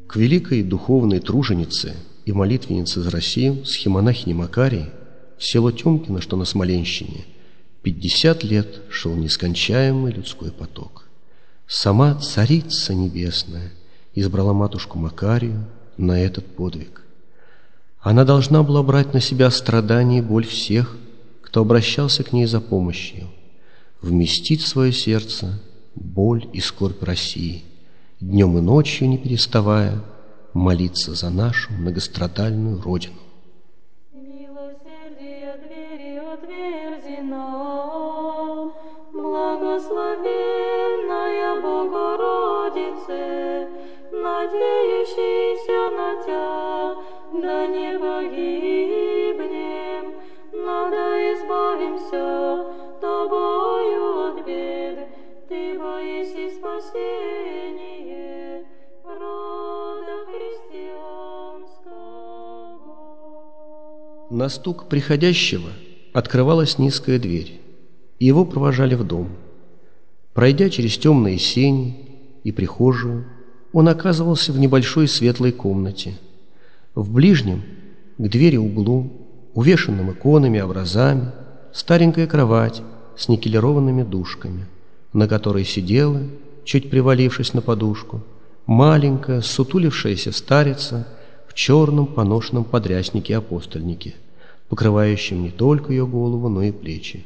К великой духовной труженице и молитвеннице за Россию схимонахине Макарии в село Тёмкино, что на Смоленщине, 50 лет шел нескончаемый людской поток. Сама Царица Небесная избрала матушку Макарию на этот подвиг. Она должна была брать на себя страдания и боль всех, кто обращался к ней за помощью, вместить в свое сердце боль и скорбь России, днем и ночью не переставая молиться за нашу многострадальную Родину. Милосердие двери отверзено, благословенная Богородице, надеющийся на Тя, да не погибнем, но да избавимся Тобою от бед, Ты боиси спасение рода христианского. На стук приходящего открывалась низкая дверь, и его провожали в дом. Пройдя через темные сени и прихожую, он оказывался в небольшой светлой комнате. В ближнем, к двери углу, увешанном иконами, образами, старенькая кровать с никелированными дужками, на которой сидела, чуть привалившись на подушку, маленькая, сутулившаяся старица в черном поношенном подряснике-апостольнике, покрывающем не только ее голову, но и плечи.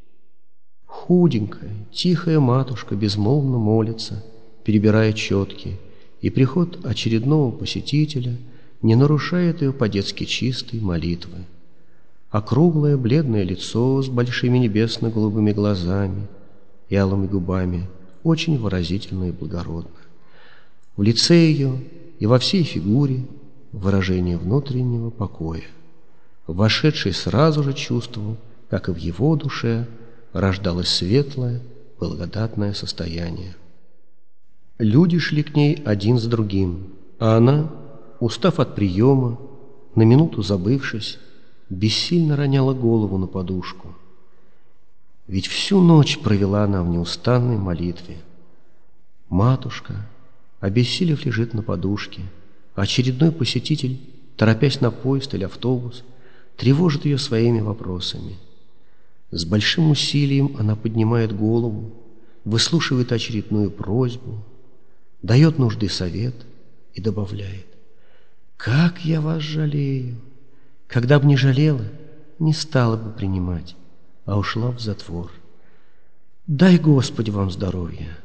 Худенькая, тихая матушка безмолвно молится, перебирая четки, и приход очередного посетителя не нарушает ее по-детски чистой молитвы. Округлое бледное лицо с большими небесно-голубыми глазами и алыми губами очень выразительно и благородно. В лице ее и во всей фигуре выражение внутреннего покоя. Вошедший сразу же чувствовал, как и в его душе рождалось светлое, благодатное состояние. Люди шли к ней один за другим, а она, устав от приема, на минуту забывшись, бессильно роняла голову на подушку. Ведь всю ночь провела она в неустанной молитве. Матушка, обессилев, лежит на подушке, а очередной посетитель, торопясь на поезд или автобус, тревожит ее своими вопросами. С большим усилием она поднимает голову, выслушивает очередную просьбу, дает нужный совет и добавляет: «Как я вас жалею! Когда б не жалела, не стала бы принимать, а ушла в затвор. Дай, Господи, вам здоровья!»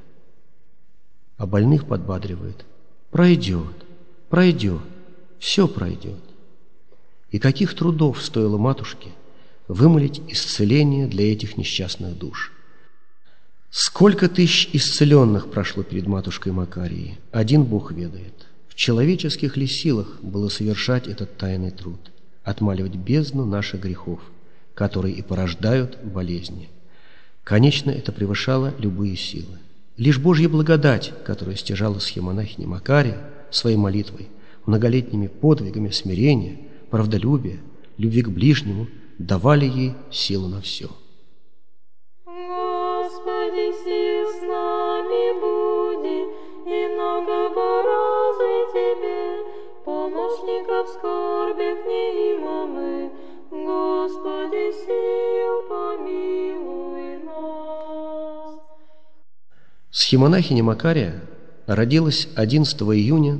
А больных подбадривает: «Пройдет, пройдет, все пройдет». И каких трудов стоило матушке вымолить исцеление для этих несчастных душ. Сколько тысяч исцеленных прошло перед матушкой Макарией, один Бог ведает. В человеческих ли силах было совершать этот тайный труд, отмаливать бездну наших грехов, которые и порождают болезни? Конечно, это превышало любые силы. Лишь Божья благодать, которая стяжала схимонахиня Макария своей молитвой, многолетними подвигами смирения, правдолюбия, любви к ближнему, давали ей силу на все. Господи, сил с нами буди, и много разве Тебе, помощников в скорбях не има мы. Господи, сил помилуй нас. Схимонахиня Макария родилась 11 июня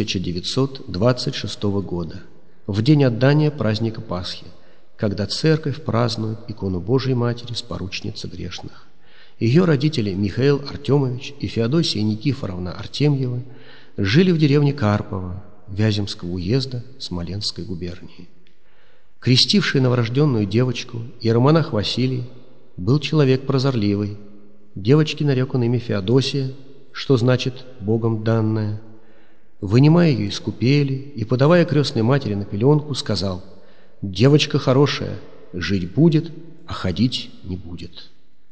1926 года, в день отдания праздника Пасхи, когда церковь празднует икону Божией Матери Споручницы грешных. Ее родители Михаил Артемович и Феодосия Никифоровна Артемьева жили в деревне Карпово Вяземского уезда Смоленской губернии. Крестивший новорожденную девочку иеромонах Василий был человек прозорливый. Девочке нарек он имя Феодосия, что значит «Богом данная». Вынимая ее из купели и подавая крестной матери на пеленку, сказал: «Девочка хорошая, жить будет, а ходить не будет».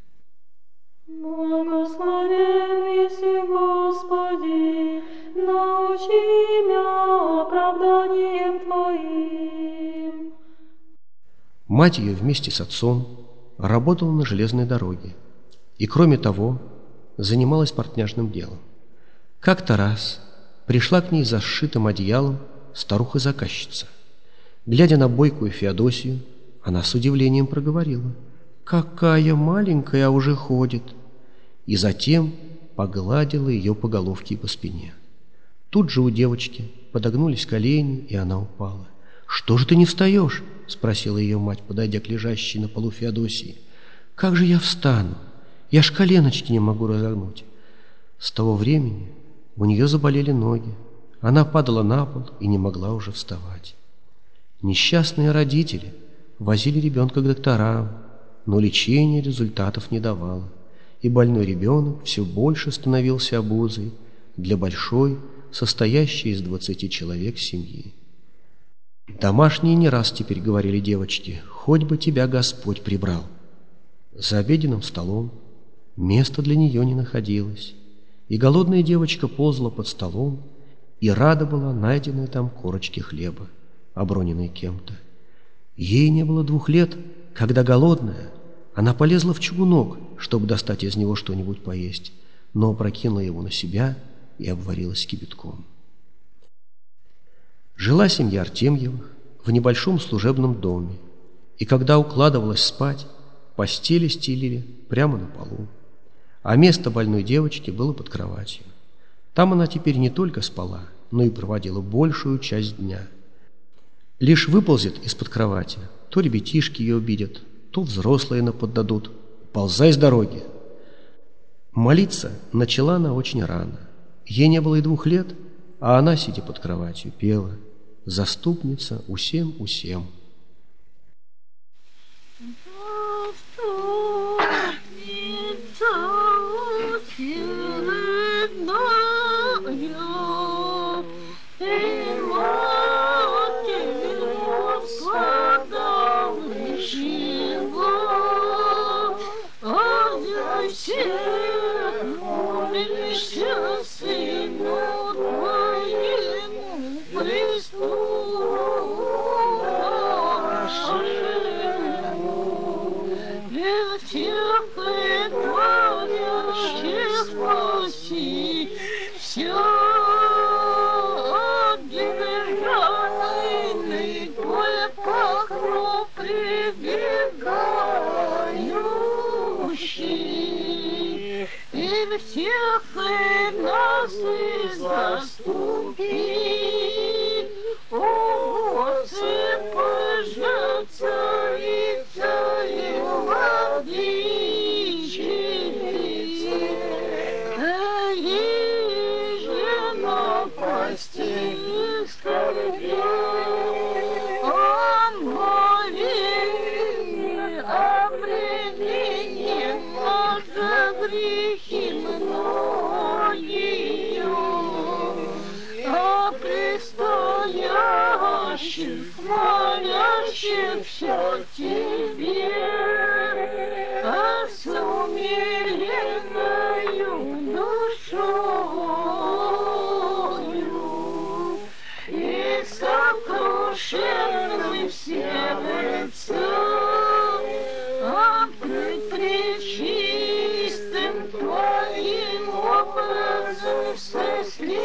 Благословен еси, Господи, научи меня оправданием Твоим. Мать ее вместе с отцом работала на железной дороге и, кроме того, занималась портняжным делом. Как-то раз пришла к ней за сшитым одеялом старуха-заказчица. Глядя на бойкую Феодосию, она с удивлением проговорила: «Какая маленькая, а уже ходит!» И затем погладила ее по головке и по спине. Тут же у девочки подогнулись колени, и она упала. «Что же ты не встаешь?» — спросила ее мать, подойдя к лежащей на полу Феодосии. «Как же я встану? Я ж коленочки не могу разогнуть». С того времени у нее заболели ноги. Она падала на пол и не могла уже вставать. Несчастные родители возили ребенка к докторам, но лечение результатов не давало, и больной ребенок все больше становился обузой для большой, состоящей из 20 человек семьи. Домашние не раз теперь говорили девочке: «Хоть бы тебя Господь прибрал». За обеденным столом места для нее не находилось, и голодная девочка ползла под столом и рада была найденной там корочке хлеба, оброненной кем-то. Ей не было 2 лет, когда голодная она полезла в чугунок, чтобы достать из него что-нибудь поесть, но опрокинула его на себя и обварилась кипятком. Жила семья Артемьевых в небольшом служебном доме, и когда укладывалась спать, постели стелили прямо на полу, а место больной девочки было под кроватью. Там она теперь не только спала, но и проводила большую часть дня. Лишь выползет из-под кровати, то ребятишки ее обидят, то взрослые наподдадут: «Ползай с дороги!» Молиться начала она очень рано. Ей не было и 2 лет, а она, сидя под кроватью, пела: «Заступница усем, усем». Всех нас и заступи, о Господи, пожаться и царь владычице, и же на постели скорбя, он моление определение за грехи многие, а предстоящих, молящихся тебе, а с умеренною душою и сокрушенным сердцем, а пред пречистым Твоим образом со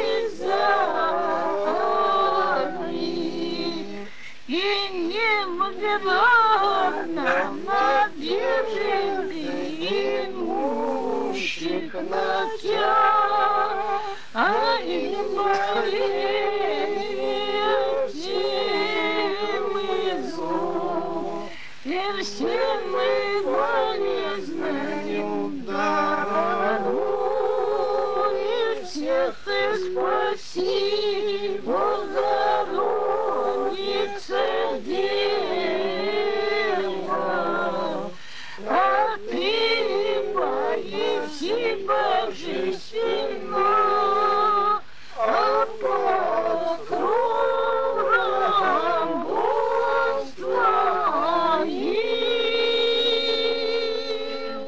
слезами и невозможно надежды имущих на Тебя, а и моление тем изу, и все мы болезнью даруй, всех и спаси, Богородица Дева, а ты поеси божественно, а покровом Бог твоим.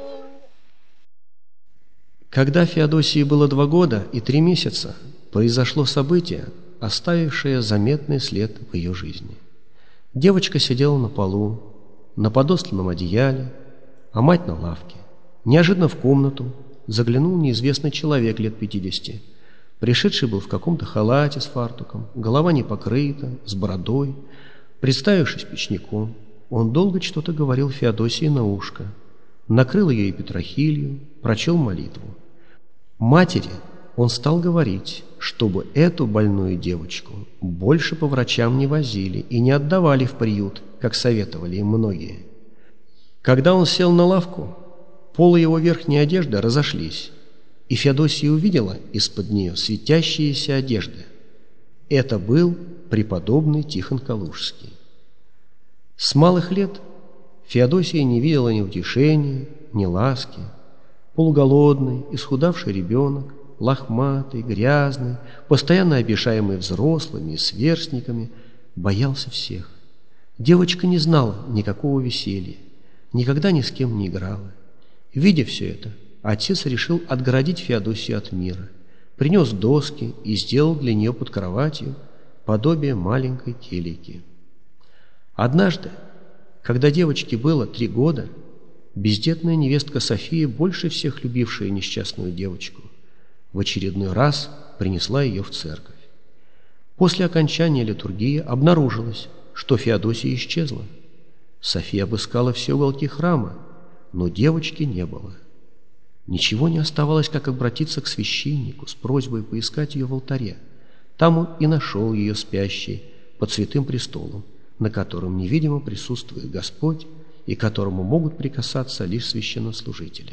Когда Феодосии было 2 года и 3 месяца, произошло событие, оставившее заметный след в ее жизни. Девочка сидела на полу, на подосланном одеяле, а мать на лавке. Неожиданно в комнату заглянул неизвестный человек лет 50. Пришедший был в каком-то халате с фартуком, голова не покрыта, с бородой. Представившись печником, он долго что-то говорил Феодосии на ушко, накрыл ее и Петрохилью, прочел молитву. Матери он стал говорить, чтобы эту больную девочку больше по врачам не возили и не отдавали в приют, как советовали им многие. Когда он сел на лавку, полы его верхней одежды разошлись, и Феодосия увидела из-под нее светящиеся одежды. Это был преподобный Тихон Калужский. С малых лет Феодосия не видела ни утешения, ни ласки. Полуголодный, исхудавший ребенок, лохматый, грязный, постоянно обижаемый взрослыми и сверстниками, боялся всех. Девочка не знала никакого веселья, никогда ни с кем не играла. Видя все это, отец решил отгородить Феодосию от мира, принес доски и сделал для нее под кроватью подобие маленькой келейки. Однажды, когда девочке было 3 года, бездетная невестка София, больше всех любившая несчастную девочку, в очередной раз принесла ее в церковь. После окончания литургии обнаружилось, что Феодосия исчезла. София обыскала все уголки храма, но девочки не было. Ничего не оставалось, как обратиться к священнику с просьбой поискать ее в алтаре. Там он и нашел ее спящей под святым престолом, на котором невидимо присутствует Господь и к которому могут прикасаться лишь священнослужители.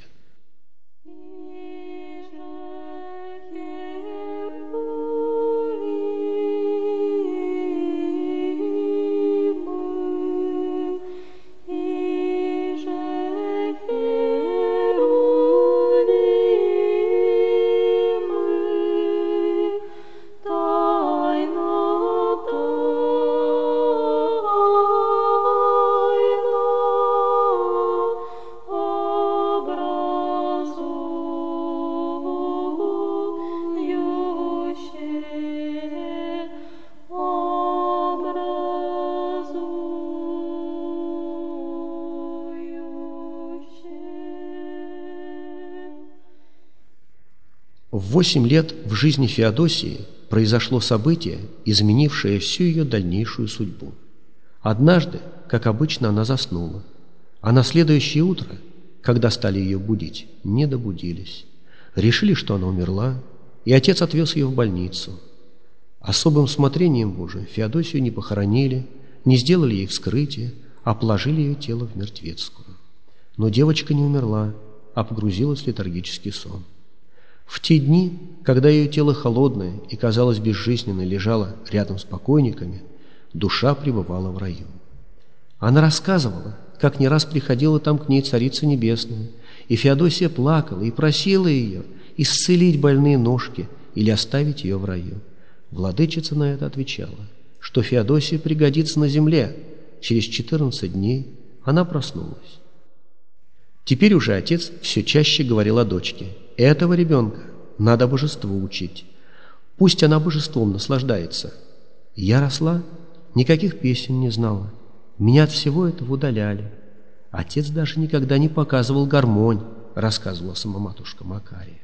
В 8 лет в жизни Феодосии произошло событие, изменившее всю ее дальнейшую судьбу. Однажды, как обычно, она заснула, а на следующее утро, когда стали ее будить, не добудились. Решили, что она умерла, и отец отвез ее в больницу. Особым смотрением Божиим Феодосию не похоронили, не сделали ей вскрытие, а положили ее тело в мертвецкую. Но девочка не умерла, а погрузилась в летаргический сон. В те дни, когда ее тело холодное и, казалось, безжизненное лежало рядом с покойниками, душа пребывала в раю. Она рассказывала, как не раз приходила там к ней Царица Небесная, и Феодосия плакала и просила ее исцелить больные ножки или оставить ее в раю. Владычица на это отвечала, что Феодосия пригодится на земле. Через 14 дней она проснулась. Теперь уже отец все чаще говорил о дочке: «Этого ребенка надо божеству учить. Пусть она божеством наслаждается». Я росла, никаких песен не знала. Меня от всего этого удаляли. Отец даже никогда не показывал гармонь, рассказывала сама матушка Макария.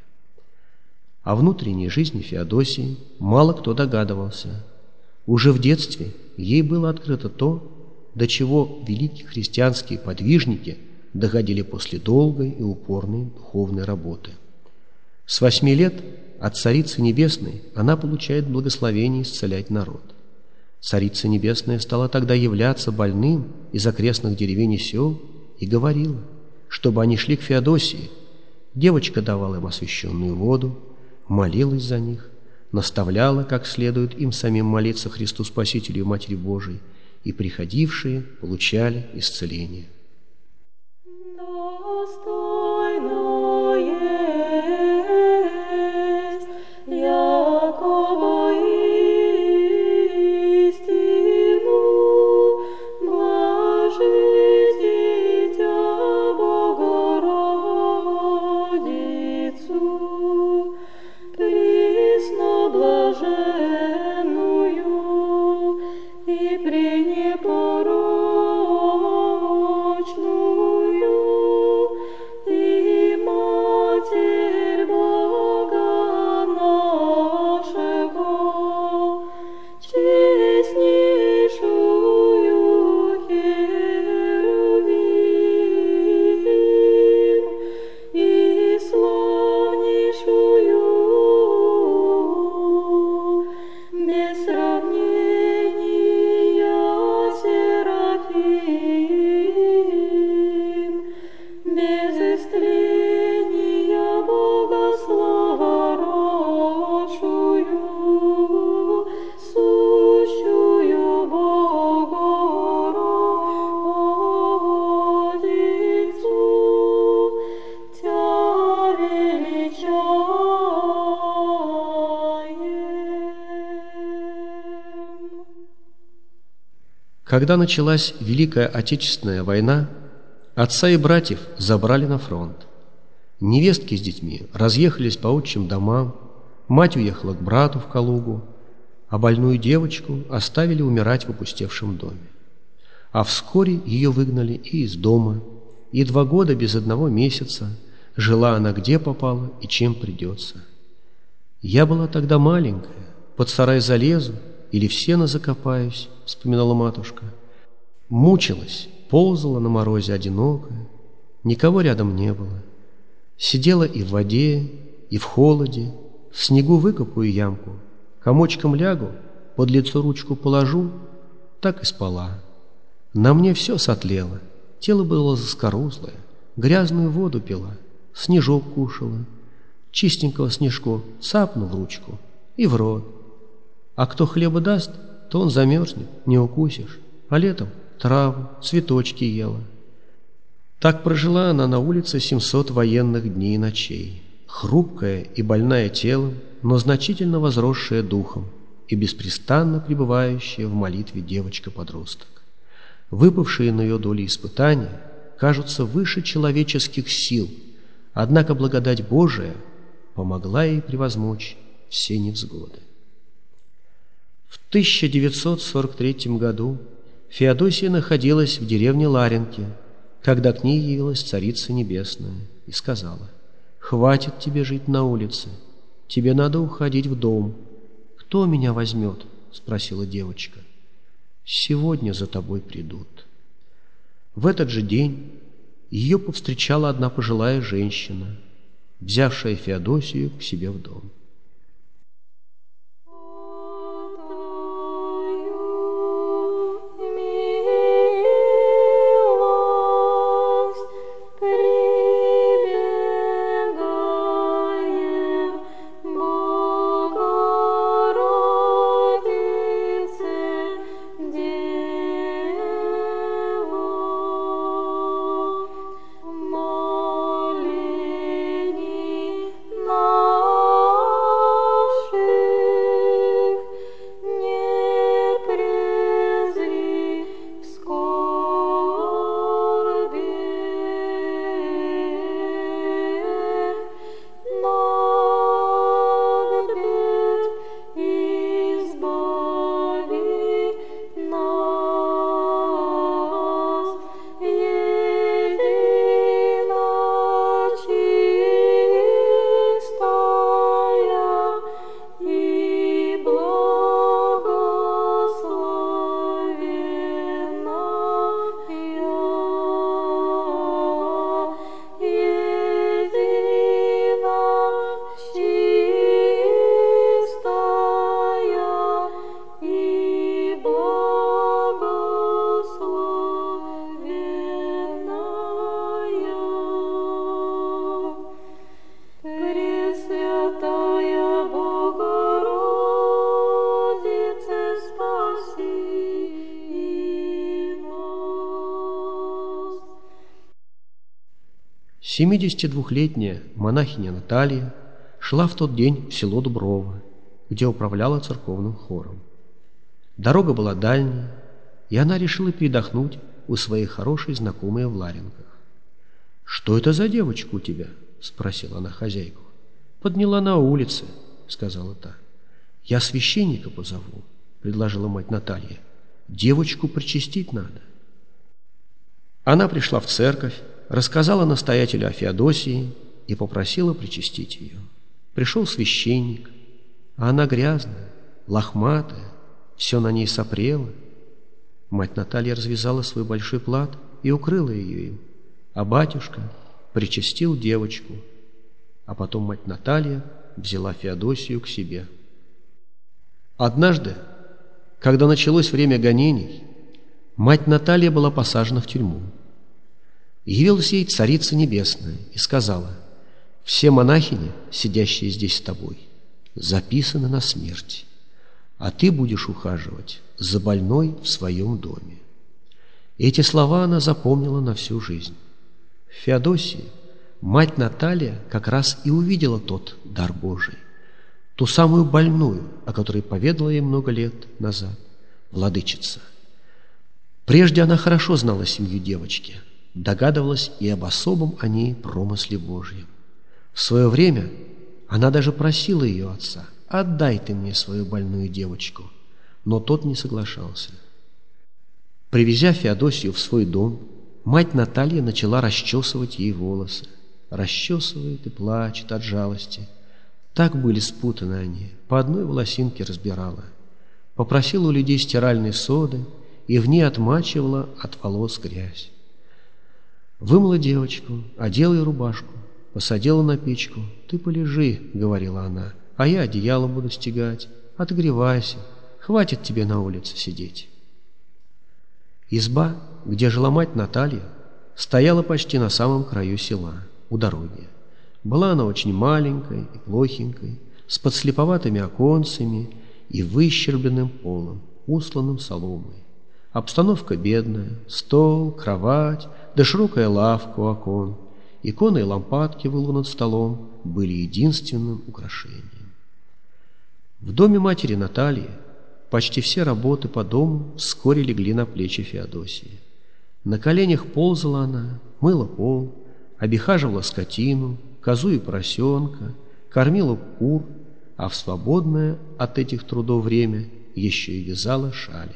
О внутренней жизни Феодосии мало кто догадывался. Уже в детстве ей было открыто то, до чего великие христианские подвижники доходили после долгой и упорной духовной работы. С 8 лет от Царицы Небесной она получает благословение исцелять народ. Царица Небесная стала тогда являться больным из окрестных деревень и сел и говорила, чтобы они шли к Феодосии. Девочка давала им освященную воду, молилась за них, наставляла, как следует им самим молиться Христу Спасителю и Матери Божией, и приходившие получали исцеление. Пренепорочную без истления Бога слава рочую, сущую Богородицу, Тя величаем. Когда началась Великая Отечественная война, отца и братьев забрали на фронт. Невестки с детьми разъехались по отчим домам, мать уехала к брату в Калугу, а больную девочку оставили умирать в опустевшем доме. А вскоре ее выгнали и из дома, и 2 года без 1 месяца жила она где попала и чем придется. «Я была тогда маленькая, под сарай залезу или в сено закопаюсь», — вспоминала матушка. Мучилась, ползала на морозе одинокая, никого рядом не было. Сидела и в воде, и в холоде, в снегу выкопаю ямку, комочком лягу, под лицо ручку положу, так и спала. На мне все сотлело, тело было заскорузлое, грязную воду пила, снежок кушала, чистенького снежку цапну в ручку и в рот. А кто хлеба даст, то он замерзнет, не укусишь, а летом траву, цветочки ела. Так прожила она на улице 700 военных дней и ночей, хрупкая и больная телом, но значительно возросшая духом и беспрестанно пребывающая в молитве девочка-подросток. Выпавшие на ее долю испытания кажутся выше человеческих сил, однако благодать Божия помогла ей превозмочь все невзгоды. В 1943 году Феодосия находилась в деревне Ларинки, когда к ней явилась Царица Небесная и сказала: «Хватит тебе жить на улице, тебе надо уходить в дом». «Кто меня возьмет?» — спросила девочка. «Сегодня за тобой придут». В этот же день ее повстречала одна пожилая женщина, взявшая Феодосию к себе в дом. Семидесятидвухлетняя монахиня Наталья шла в тот день в село Дуброво, где управляла церковным хором. Дорога была дальняя, и она решила передохнуть у своей хорошей знакомой в Ларинках. «Что это за девочка у тебя?» — спросила она хозяйку. «Подняла на улице», — сказала та. «Я священника позову», — предложила мать Наталья. «Девочку причастить надо». Она пришла в церковь, рассказала настоятелю о Феодосии и попросила причастить ее. Пришел священник, а она грязная, лохматая, все на ней сопрело. Мать Наталья развязала свой большой плат и укрыла ее им, а батюшка причастил девочку, а потом мать Наталья взяла Феодосию к себе. Однажды, когда началось время гонений, мать Наталья была посажена в тюрьму. Явилась ей Царица Небесная и сказала: «Все монахини, сидящие здесь с тобой, записаны на смерть, а ты будешь ухаживать за больной в своем доме». Эти слова она запомнила на всю жизнь. В Феодосии мать Наталья как раз и увидела тот дар Божий, ту самую больную, о которой поведала ей много лет назад владычица. Прежде она хорошо знала семью девочки, догадывалась и об особом о ней промысле Божьем. В свое время она даже просила ее отца: «Отдай ты мне свою больную девочку», но тот не соглашался. Привезя Феодосию в свой дом, мать Наталья начала расчесывать ей волосы. Расчесывает и плачет от жалости. Так были спутаны они, по одной волосинке разбирала. Попросила у людей стиральной соды и в ней отмачивала от волос грязь. Вымыла девочку, одела ей рубашку, посадила на печку. «Ты полежи», — говорила она, — «а я одеяло буду стягать. Отогревайся, хватит тебе на улице сидеть». Изба, где жила мать Наталья, стояла почти на самом краю села, у дороги. Была она очень маленькой и плохенькой, с подслеповатыми оконцами и выщербленным полом, устланным соломой. Обстановка бедная: стол, кровать, да широкая лавка у окон. Иконы и лампадки в углу над столом были единственным украшением. В доме матери Натальи почти все работы по дому вскоре легли на плечи Феодосии. На коленях ползала она, мыла пол, обихаживала скотину, козу и поросенка, кормила кур, а в свободное от этих трудов время еще и вязала шали.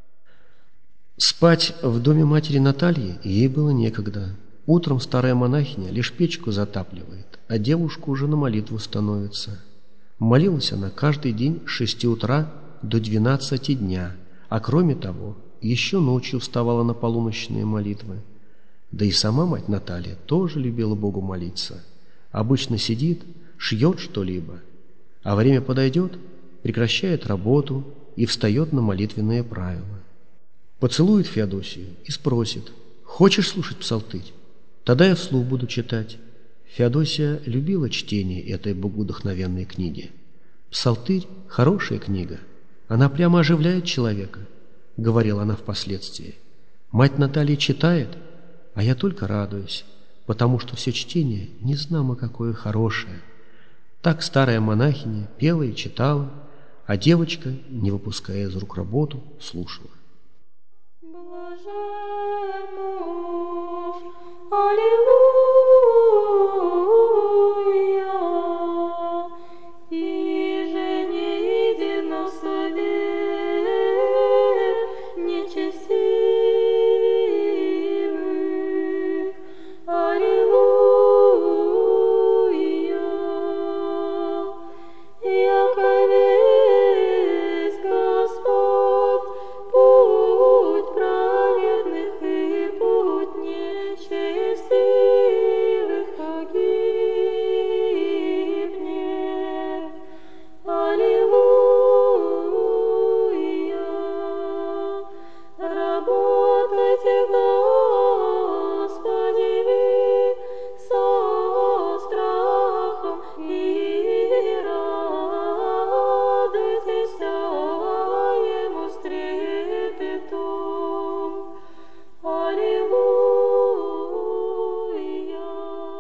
Спать в доме матери Натальи ей было некогда. Утром старая монахиня лишь печку затапливает, а девушка уже на молитву становится. Молилась она каждый день с 6 утра до 12 дня, а кроме того, еще ночью вставала на полуночные молитвы. Да и сама мать Наталья тоже любила Богу молиться. Обычно сидит, шьет что-либо, а время подойдет, прекращает работу и встает на молитвенные правила. Поцелует Феодосию и спросит: «Хочешь слушать псалтырь? Тогда я вслух буду читать». Феодосия любила чтение этой богодухновенной книги. «Псалтырь – хорошая книга, она прямо оживляет человека», – говорила она впоследствии. «Мать Наталья читает, а я только радуюсь, потому что все чтение незнамо какое хорошее». Так старая монахиня пела и читала, а девочка, не выпуская из рук работу, слушала. Блажен муж, аллилуйя, и же не едино в совет нечестивых, аллилуйя, яко весть Господь путь праведных и путь нечестивых погибнет. Аллилуйя. Работайте, Господи, вы со страхом и радуйтесь Ему с трепетом. Аллилуйя.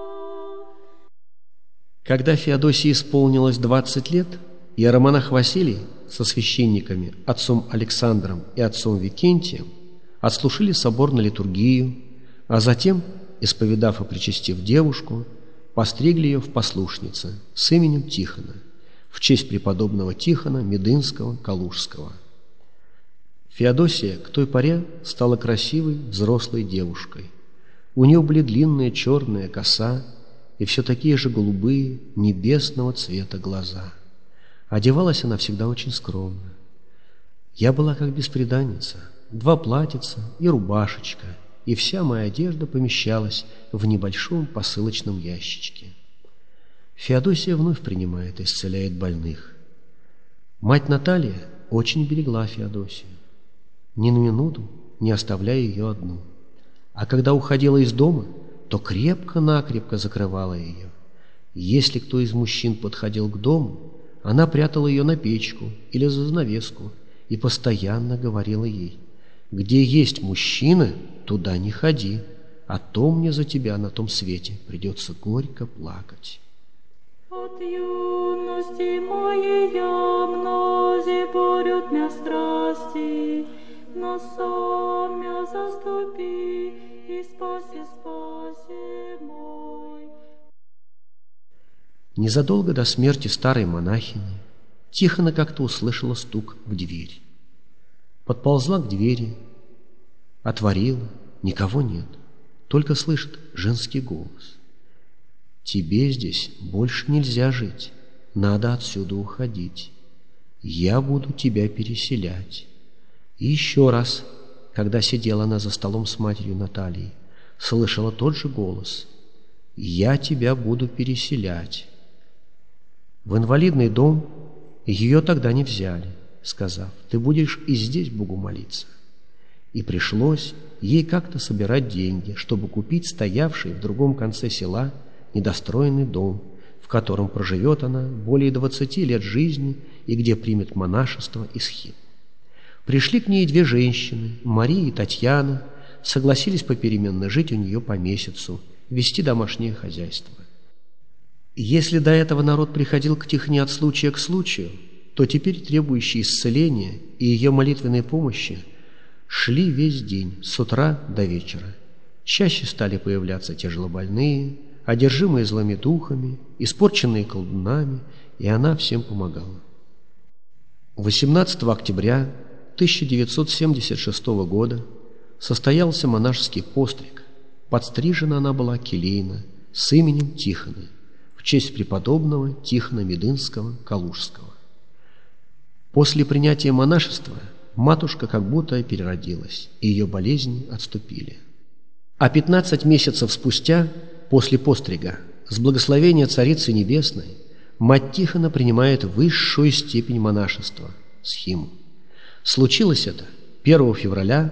Когда Феодосии исполнилось 20 лет, иеромонах Василий со священниками отцом Александром и отцом Викентием отслужили собор на литургию, а затем, исповедав и причастив девушку, постригли ее в послушнице с именем Тихона, в честь преподобного Тихона Медынского Калужского. Феодосия к той поре стала красивой взрослой девушкой. У нее были длинная черная коса и все такие же голубые, небесного цвета глаза. Одевалась она всегда очень скромно. Я была как бесприданница, 2 платьица и рубашечка, и вся моя одежда помещалась в небольшом посылочном ящичке. Феодосия вновь принимает и исцеляет больных. Мать Наталья очень берегла Феодосию, ни на минуту не оставляя ее одну. а когда уходила из дома, то крепко-накрепко закрывала ее. Если кто из мужчин подходил к дому, она прятала ее на печку или за занавеску и постоянно говорила ей: «Где есть мужчина, туда не ходи, а то мне за тебя на том свете придется горько плакать». От юности моей я мнози борют мя страсти, но сам мя заступи и спаси мой. Незадолго до смерти старой монахини Тихона как-то услышала стук в дверь. Подползла к двери, отворила, никого нет, только слышит женский голос: «Тебе здесь больше нельзя жить, надо отсюда уходить. Я буду тебя переселять». И еще раз, когда сидела она за столом с матерью Натальей, слышала тот же голос: «Я тебя буду переселять». В инвалидный дом ее тогда не взяли, сказав: «Ты будешь и здесь Богу молиться». И пришлось ей как-то собирать деньги, чтобы купить стоявший в другом конце села недостроенный дом, в котором проживет она более 20 лет жизни и где примет монашество и схим. Пришли к ней две женщины, Мария и Татьяна, согласились попеременно жить у нее по месяцу, вести домашнее хозяйство. Если до этого народ приходил к Тихоне от случая к случаю, то теперь требующие исцеления и ее молитвенной помощи шли весь день, с утра до вечера. Чаще стали появляться тяжелобольные, одержимые злыми духами, испорченные колдунами, и она всем помогала. 18 октября 1976 года состоялся монашеский постриг. Подстрижена она была келейно с именем Тихона в честь преподобного Тихона Медынского Калужского. После принятия монашества матушка как будто переродилась, и ее болезни отступили. А 15 месяцев спустя, после пострига, с благословения Царицы Небесной, мать Тихона принимает высшую степень монашества – схиму. Случилось это 1 февраля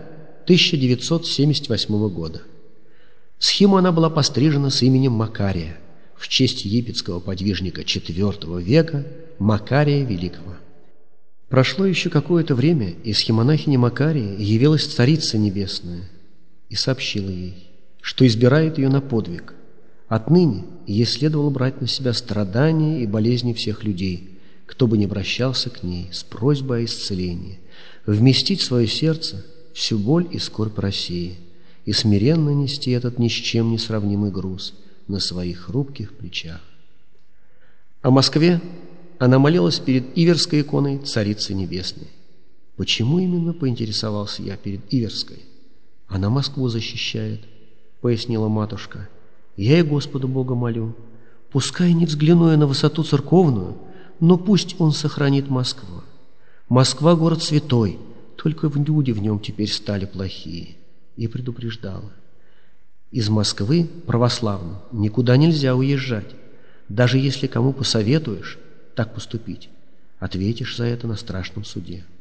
1978 года. Схиму она была пострижена с именем Макария в честь египетского подвижника IV века Макария Великого. Прошло еще какое-то время, и схимонахине Макарии явилась Царица Небесная и сообщила ей, что избирает ее на подвиг. Отныне ей следовало брать на себя страдания и болезни всех людей, кто бы ни обращался к ней с просьбой о исцелении, вместить в свое сердце всю боль и скорбь России и смиренно нести этот ни с чем не сравнимый груз на своих хрупких плечах. О Москве она молилась перед Иверской иконой Царицы Небесной. Почему именно, поинтересовался я, перед Иверской? Она Москву защищает, пояснила матушка. Я и Господу Бога молю, пускай не взгляну я на высоту церковную, но пусть Он сохранит Москву. Москва — город святой, только люди в нем теперь стали плохие. И предупреждала: из Москвы, православной, никуда нельзя уезжать. Даже если кому посоветуешь так поступить, ответишь за это на страшном суде.